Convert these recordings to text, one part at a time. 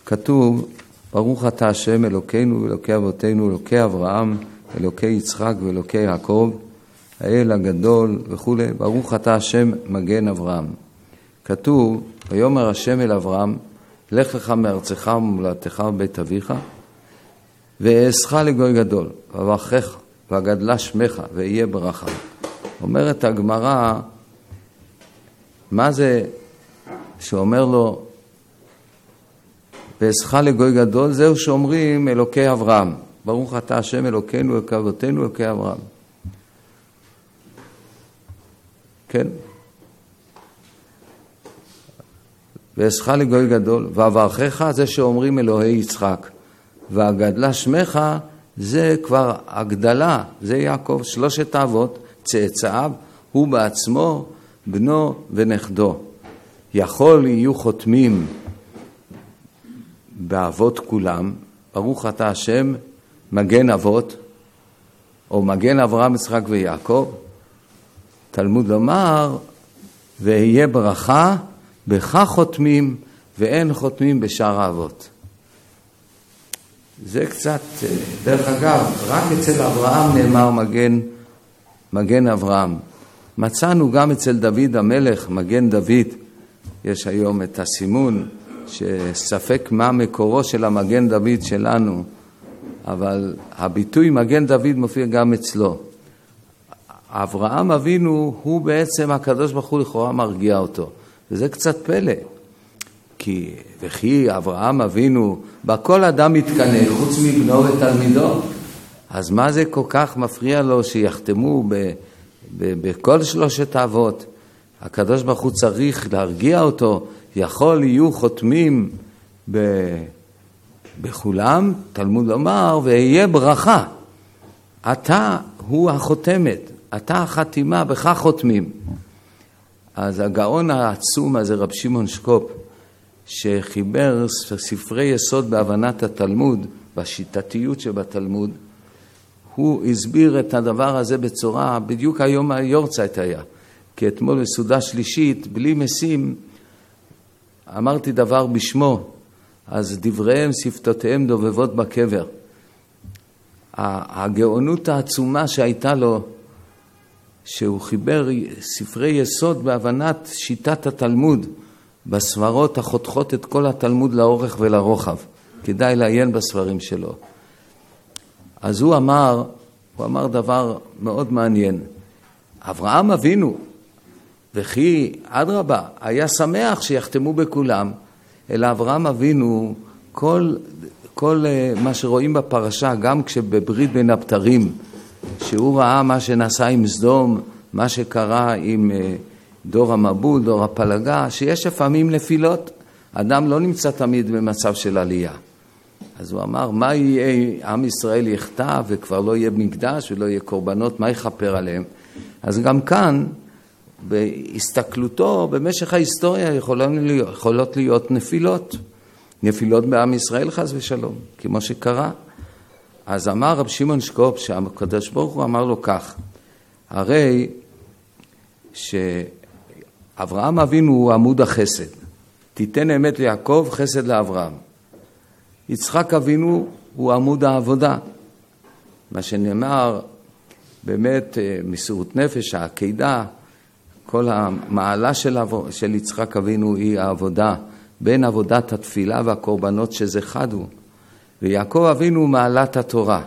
כתוב, ברוך אתה השם אלוקינו ואלוקי אבותינו, אלוקי אברהם, אלוקי יצחק ואלוקי יעקב, האל הגדול וכו'. ברוך אתה השם מגן אברהם. כתוב, ויאמר השם אל אברהם, לך לך מארצך וממולדתך ובית אביך, ואעשך לגוי גדול, ואברכך וגדלה שמך, ויהיה ברכה. אומרת הגמרא, מה זה שאומר לו, ואעשך לגוי גדול? זהו שאומרים אלוקי אברהם. ברוך אתה השם אלוקינו, אלוקי אבותינו, אלוקי אברהם. כן? ואעשך לגוי גדול, ואברכך זה שאומרים אלוהי יצחק, והגדלה שמך זה כבר הגדלה, זה יעקב, שלושת האבות, צאצאיו, הוא בעצמו, בנו ונכדו. יכול יהיו חותמים באבות כולם, ברוך אתה השם מגן אבות, או מגן אברהם, יצחק ויעקב. תלמוד לומר, ויהיה ברכה, בך חותמים, ואין חותמים בשאר האבות. זה קצת, דרך אגב, רק אצל אברהם נאמר מגן אברהם. מצאנו גם אצל דוד המלך, מגן דוד, יש היום את הסימון, שספק מה מקורו של המגן דוד שלנו, אבל הביטוי מגן דוד מופיע גם אצלו. אברהם אבינו הוא בעצם הקדוש ברוך הוא לכאורה מרגיע אותו, וזה קצת פלא. וכי אברהם אבינו, בכל אדם מתקנא חוץ מבנו ותלמידו, אז מה זה כל כך מפריע לו שיחתמו בכל שלושת האבות? הקדוש ברוך הוא צריך להרגיע אותו, יכול יהיו חותמים בכולם, תלמוד לומר, ויהיה ברכה. אתה הוא החותמת, אתה החתימה, בך חותמים. אז הגאון העצום הזה, רב שמעון שקופ, שחיבר ספרי יסוד בהבנת התלמוד, בשיטתיות שבתלמוד, הוא הסביר את הדבר הזה בצורה, בדיוק היום היורצייט היה, כי אתמול בסעודה שלישית, בלי משים, אמרתי דבר בשמו, אז דבריהם, שפתותיהם דובבות בקבר. הגאונות העצומה שהייתה לו, שהוא חיבר ספרי יסוד בהבנת שיטת התלמוד, בסברות החותכות את כל התלמוד לאורך ולרוחב. כדאי לעיין בספרים שלו. אז הוא אמר דבר מאוד מעניין. אברהם אבינו, וכי אדרבה, היה שמח שיחתמו בכולם, אלא אברהם אבינו, כל מה שרואים בפרשה, גם כשבברית בין הבתרים, שהוא ראה מה שנעשה עם סדום, מה שקרה עם דור המבול, דור הפלגה, שיש לפעמים נפילות, אדם לא נמצא תמיד במצב של עלייה. אז הוא אמר, מה יהיה, עם ישראל יחטא וכבר לא יהיה מקדש ולא יהיה קורבנות, מה יכפר עליהם? אז גם כאן, בהסתכלותו, במשך ההיסטוריה יכולות להיות נפילות בעם ישראל חס ושלום, כמו שקרה. אז אמר רב שמעון שקופ, שהקדוש ברוך הוא אמר לו כך, הרי שאברהם אבינו הוא עמוד החסד, תיתן אמת ליעקב, חסד לאברהם. יצחק אבינו הוא עמוד העבודה, מה שנאמר באמת מסירות נפש, העקידה, כל המעלה של יצחק אבינו היא העבודה, בין עבודת התפילה והקורבנות שזה חד הוא. ויעקב אבינו מעלת התורה.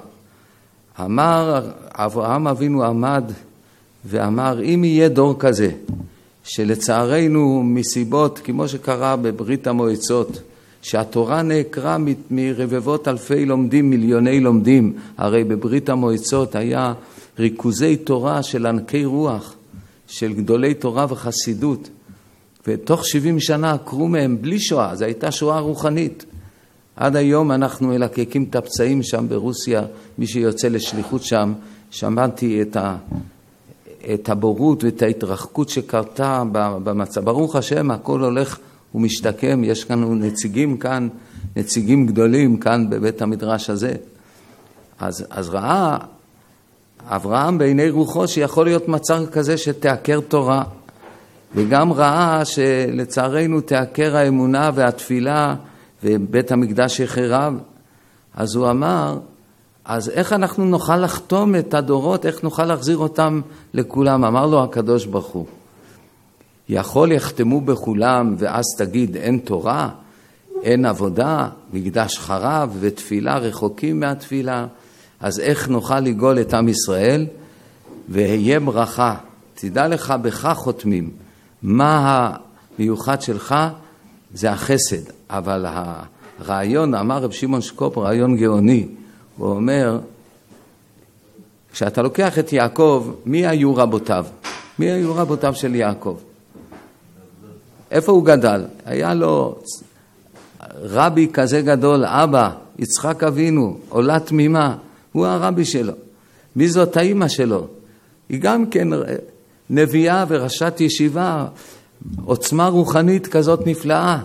אברהם אבינו עמד ואמר, אם יהיה דור כזה, שלצערנו מסיבות, כמו שקרה בברית המועצות, שהתורה נעקרה מרבבות אלפי לומדים, מיליוני לומדים, הרי בברית המועצות היה ריכוזי תורה של ענקי רוח, של גדולי תורה וחסידות, ותוך 70 שנה עקרו מהם בלי שואה, זו הייתה שואה רוחנית. עד היום אנחנו מלקקים את הפצעים שם ברוסיה, מי שיוצא לשליחות שם, שמעתי את הבורות ואת ההתרחקות שקרתה במצב. ברוך השם, הכל הולך ומשתקם, יש לנו נציגים כאן, נציגים גדולים כאן בבית המדרש הזה. אז ראה אברהם בעיני רוחו שיכול להיות מצב כזה שתעקר תורה, וגם ראה שלצערנו תעקר האמונה והתפילה ובית המקדש יחרב. אז הוא אמר, אז איך אנחנו נוכל לחתום את הדורות, איך נוכל להחזיר אותם לכולם? אמר לו הקדוש ברוך הוא, יכול יחתמו בכולם ואז תגיד אין תורה, אין עבודה, מקדש חרב ותפילה רחוקים מהתפילה, אז איך נוכל לגאול את עם ישראל? והיה ברכה, תדע לך בך חותמים. מה המיוחד שלך? זה החסד. אבל הרעיון, אמר רב שמעון שקופ, רעיון גאוני. הוא אומר, כשאתה לוקח את יעקב, מי היו רבותיו? מי היו רבותיו של יעקב? איפה הוא גדל? היה לו רבי כזה גדול, אבא, יצחק אבינו, עולה תמימה, הוא הרבי שלו. מי זאת האמא שלו? היא גם כן נביאה וראשת ישיבה, עוצמה רוחנית כזאת נפלאה.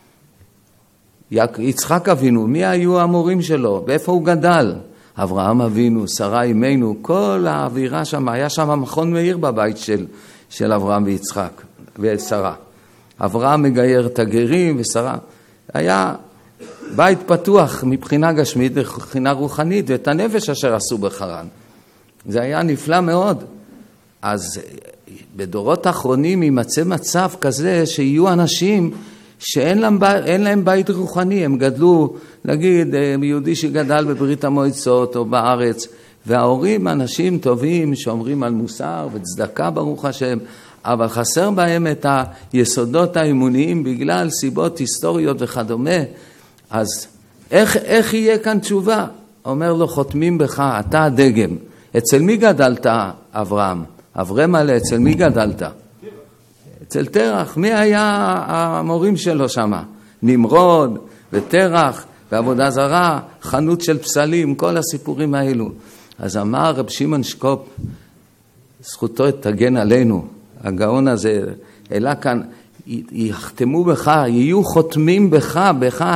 יצחק אבינו, מי היו המורים שלו? ואיפה הוא גדל? אברהם אבינו, שרה אמנו, כל האווירה שם, היה שם מכון מאיר בבית של אברהם ויצחק ושרה. אברהם מגייר את הגרים ושרה. היה בית פתוח מבחינה גשמית מבחינה רוחנית, ואת הנפש אשר עשו בחרן. זה היה נפלא מאוד. אז בדורות האחרונים יימצא מצב כזה שיהיו אנשים שאין להם בית רוחני, הם גדלו, נגיד, יהודי שגדל בברית המועצות או בארץ, וההורים אנשים טובים שאומרים על מוסר וצדקה ברוך השם, אבל חסר בהם את היסודות האמוניים בגלל סיבות היסטוריות וכדומה. אז איך יהיה כאן תשובה? אומר לו, חותמים בך, אתה הדגם. אצל מי גדלת, אברהם? אברהם עלה, אצל מי גדלת? אצל תרח. מי היה המורים שלו שם? נמרוד ותרח ועבודה זרה, חנות של פסלים, כל הסיפורים האלו. אז אמר רב שמעון שקופ, זכותו תגן עלינו, הגאון הזה, אלא כאן, יחתמו בך, יהיו חותמים בך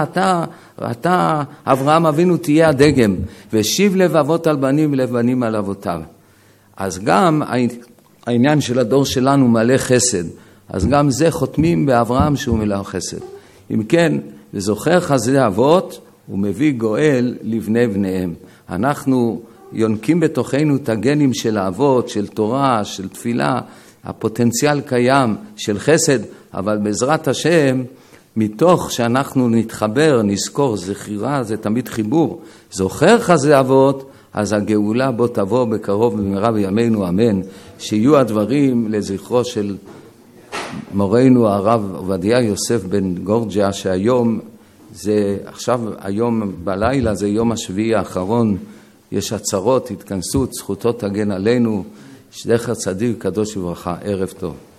אתה אברהם אבינו תהיה הדגם, ושיב לב אבות על בנים ולב בנים על אבותיו. אז גם העניין של הדור שלנו מלא חסד, אז גם זה חותמים באברהם שהוא מלא חסד. אם כן, לזוכר חסדי אבות, הוא מביא גואל לבני בניהם. אנחנו יונקים בתוכנו את הגנים של האבות, של תורה, של תפילה, הפוטנציאל קיים של חסד, אבל בעזרת השם, מתוך שאנחנו נתחבר, נזכור, זכירה, זה תמיד חיבור, זוכר חסדי אבות, אז הגאולה בו תבוא בקרוב במהרה בימינו, אמן. שיהיו הדברים לזכרו של מורנו הרב עובדיה יוסף בן גורג'ה, שהיום זה, עכשיו היום בלילה זה יום השביעי האחרון, יש עצרות, התכנסות, זכותו תגן עלינו, זכר צדיק קדוש וברכה, ערב טוב.